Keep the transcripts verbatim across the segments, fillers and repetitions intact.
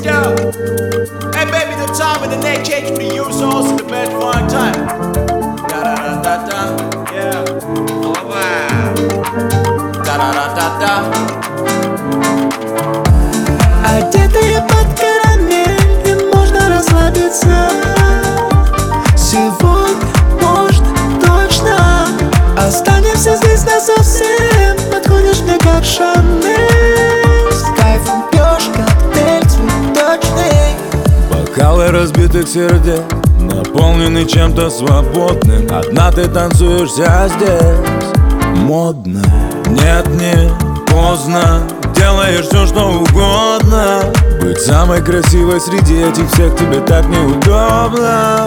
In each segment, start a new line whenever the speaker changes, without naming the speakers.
go. Hey baby, the time and the neck change for the use also the best fun time. Da da da da da. Yeah. Alright. Da da da da da.
Одетые под карамель, и можно расслабиться. Сегодня, может, точно останемся здесь насовсем. Подходишь мне как Шанель. С кайфом пьешь коктейль цветочный.
Бокалы разбитых сердец наполнены чем-то свободным. Одна ты танцуешься здесь. Модно. Нет, не поздно. Делаешь все, что угодно. Быть самой красивой среди этих всех тебе так неудобно.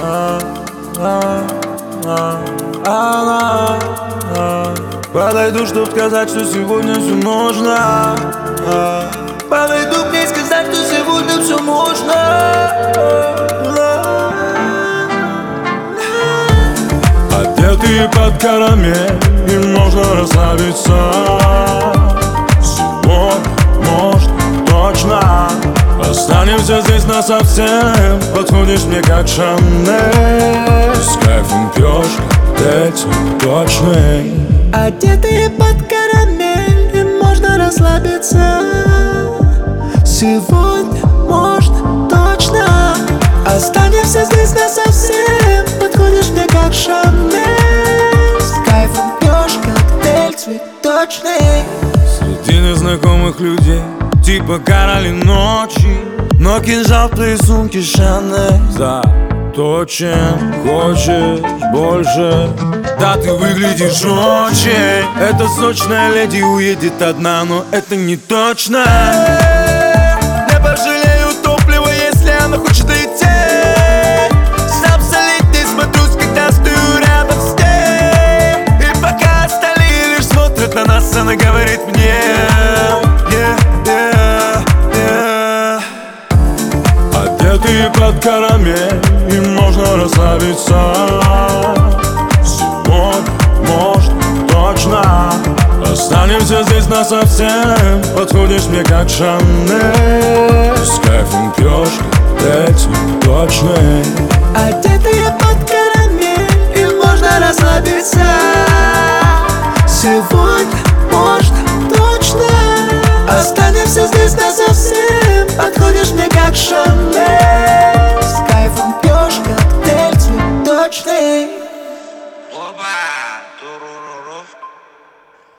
Подойду, чтоб сказать, что сегодня все можно. Подойду к ней сказать, что сегодня все можно. Одетые под карамель, и можно расслабиться. Сегодня, может, точно останемся здесь насовсем. Подходишь мне как Шанель. С кайфом пьешь коктейль цветочный.
Одетые под карамель, и можно расслабиться. Сегодня, может, точно останемся здесь насовсем. Подходишь мне как Шанель. С кайфом пьешь коктейль цветочный.
Среди незнакомых людей, типа короли ночи, но кинжал в твоей сумке Шанель. За то, чем хочешь больше. Да, ты выглядишь очень. Эта сочная леди уедет одна, но это не точно. Не пожалею топлива, если она хочет идти. Сам солить не смотрюсь, когда стою рядом с ней. И пока остальные лишь смотрят на нас, она говорит мне: yeah, yeah, yeah. Одетые под карамель, и можно расслабиться. Сегодня, может, точно останемся здесь насовсем. Подходишь мне как Шанель. С кайфом пьешь коктейль цветочный.
Одетые под карамель, и можно расслабиться. Сегодня, может, точно останемся здесь насовсем. Подходишь мне как Шанель. С кайфом пьешь коктейль цветочный.